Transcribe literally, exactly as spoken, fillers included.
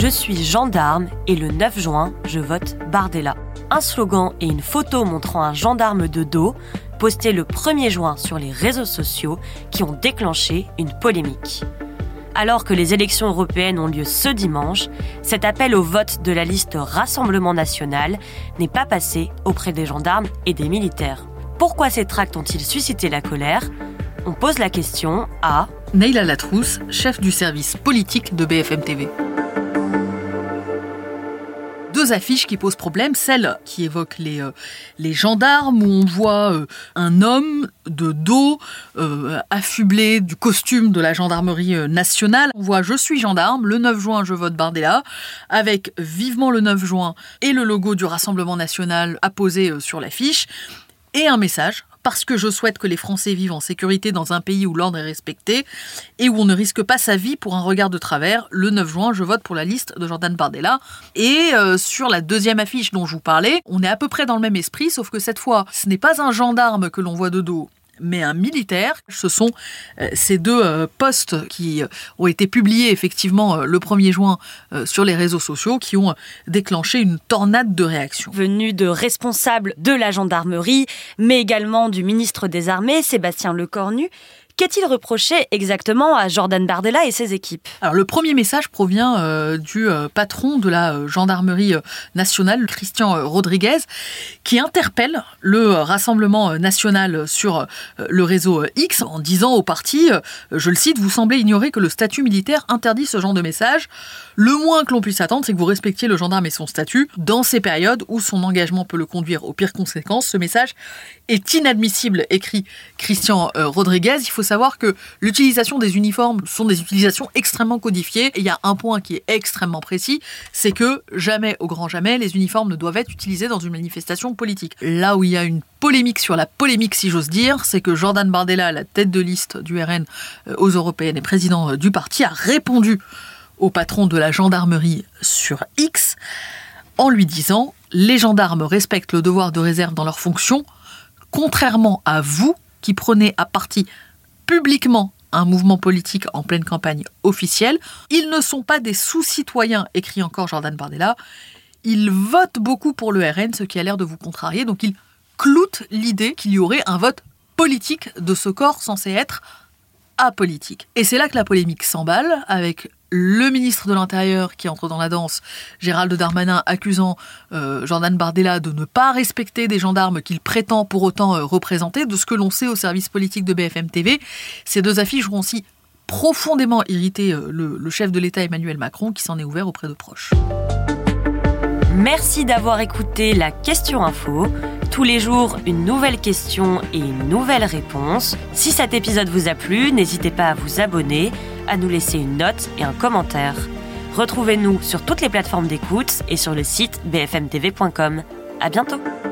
Je suis gendarme et le neuf juin, je vote Bardella. Un slogan et une photo montrant un gendarme de dos postés le premier juin sur les réseaux sociaux qui ont déclenché une polémique. Alors que les élections européennes ont lieu ce dimanche, cet appel au vote de la liste Rassemblement National n'est pas passé auprès des gendarmes et des militaires. Pourquoi ces tracts ont-ils suscité la colère ? On pose la question à Neila Latrousse, chef du service politique de B F M T V. Deux affiches qui posent problème, celle qui évoque les, euh, les gendarmes, où on voit euh, un homme de dos, euh, affublé du costume de la gendarmerie euh, nationale. On voit « Je suis gendarme, le neuf juin, je vote Bardella », avec « Vivement le neuf juin » et le logo du Rassemblement National apposé euh, sur l'affiche, et un message « Parce que je souhaite que les Français vivent en sécurité dans un pays où l'ordre est respecté et où on ne risque pas sa vie pour un regard de travers. Le neuf juin, je vote pour la liste de Jordan Bardella. » Et euh, sur la deuxième affiche dont je vous parlais, on est à peu près dans le même esprit, sauf que cette fois, ce n'est pas un gendarme que l'on voit de dos, mais un militaire. Ce sont euh, ces deux euh, posts qui euh, ont été publiés effectivement euh, le premier juin euh, sur les réseaux sociaux qui ont euh, déclenché une tornade de réactions. Venu de responsables de la gendarmerie, mais également du ministre des Armées, Sébastien Lecornu. Qu'est-il reproché exactement à Jordan Bardella et ses équipes ? Alors, le premier message provient euh, du euh, patron de la euh, gendarmerie euh, nationale, Christian euh, Rodriguez, qui interpelle le euh, Rassemblement national sur euh, le réseau euh, X en disant au parti, euh, je le cite, « Vous semblez ignorer que le statut militaire interdit ce genre de message. Le moins que l'on puisse attendre, c'est que vous respectiez le gendarme et son statut. Dans ces périodes où son engagement peut le conduire aux pires conséquences, ce message est inadmissible », écrit Christian euh, Rodriguez. Il faut savoir que l'utilisation des uniformes sont des utilisations extrêmement codifiées. Et il y a un point qui est extrêmement précis, c'est que jamais, au grand jamais, les uniformes ne doivent être utilisés dans une manifestation politique. Là où il y a une polémique sur la polémique, si j'ose dire, c'est que Jordan Bardella, la tête de liste du R N aux européennes et président du parti, a répondu au patron de la gendarmerie sur X en lui disant « Les gendarmes respectent le devoir de réserve dans leurs fonctions, contrairement à vous qui prenez à partie publiquement un mouvement politique en pleine campagne officielle. Ils ne sont pas des sous-citoyens », écrit encore Jordan Bardella. Ils votent beaucoup pour le R N, ce qui a l'air de vous contrarier. Donc il cloute l'idée qu'il y aurait un vote politique de ce corps censé être apolitique. Et c'est là que la polémique s'emballe, avec le ministre de l'Intérieur qui entre dans la danse, Gérald Darmanin, accusant euh, Jordan Bardella de ne pas respecter des gendarmes qu'il prétend pour autant euh, représenter. De ce que l'on sait au service politique de B F M T V, ces deux affiches auront aussi profondément irrité euh, le, le chef de l'État Emmanuel Macron, qui s'en est ouvert auprès de proches. Merci d'avoir écouté la Question Info. Tous les jours, une nouvelle question et une nouvelle réponse. Si cet épisode vous a plu, n'hésitez pas à vous abonner, à nous laisser une note et un commentaire. Retrouvez-nous sur toutes les plateformes d'écoute et sur le site b f m t v point com. À bientôt.